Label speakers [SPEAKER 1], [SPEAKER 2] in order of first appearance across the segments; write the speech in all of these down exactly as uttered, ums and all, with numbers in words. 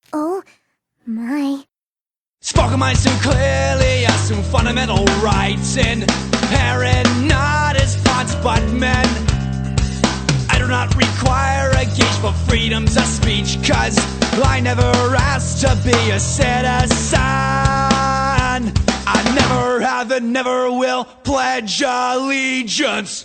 [SPEAKER 1] Oh my.
[SPEAKER 2] Spoken mind so clearly, assume fundamental rights inherent not as fonts but men. I do not require a gauge for freedoms of speech, cause I never asked to be a citizen. I never have and never will pledge allegiance.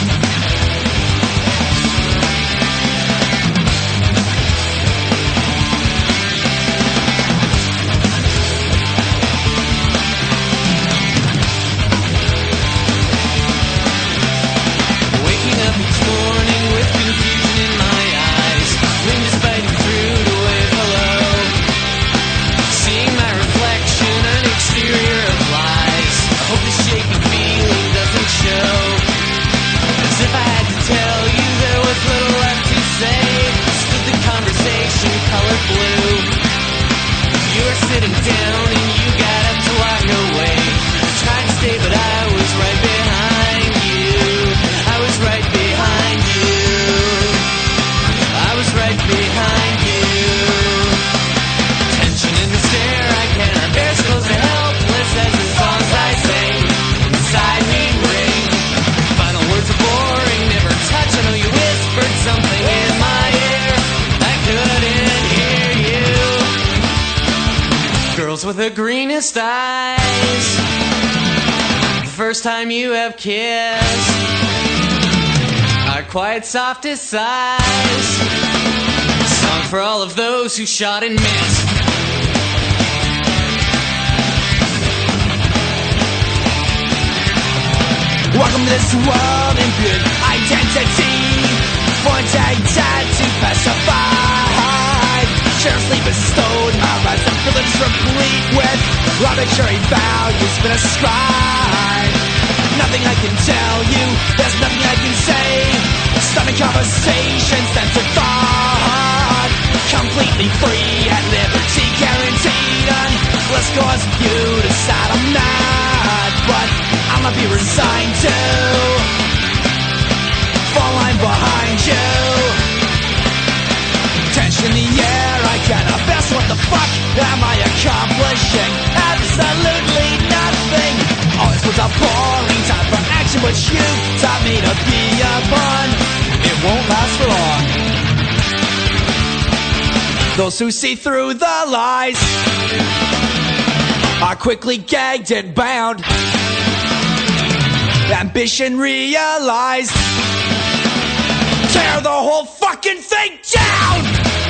[SPEAKER 2] Sitting down and you got up to walk away. Tried to stay but I was right behind you. I was right behind you. I was right behind you. Tension in the stare I cannot bear, so close to helpless as the songs I sing inside me ring. Final words are boring, never touch. I know you whispered something in my ear. I couldn't hear you. Girls with the greenest eyes, the first time you have kissed, our quiet softest sighs, song for all of those who shot and missed. Welcome to this world imbued identity, one day dead to pacified, generously bestowed my rights and privilege replete with arbitrary values been ascribed. Nothing I can tell you, there's nothing I can say. Stunning conversations, censored thought, completely free at liberty guaranteed. Unless cause you decide I'm not, but I'ma be resigned to fall line behind you. Tension in the air, I cannot guess what the fuck am I accomplishing? Absolutely nothing. Always was a boring time for action, but you taught me to be a pawn. It won't last for long. Those who see through the lies are quickly gagged and bound. Ambition realized, tear the whole fucking thing down!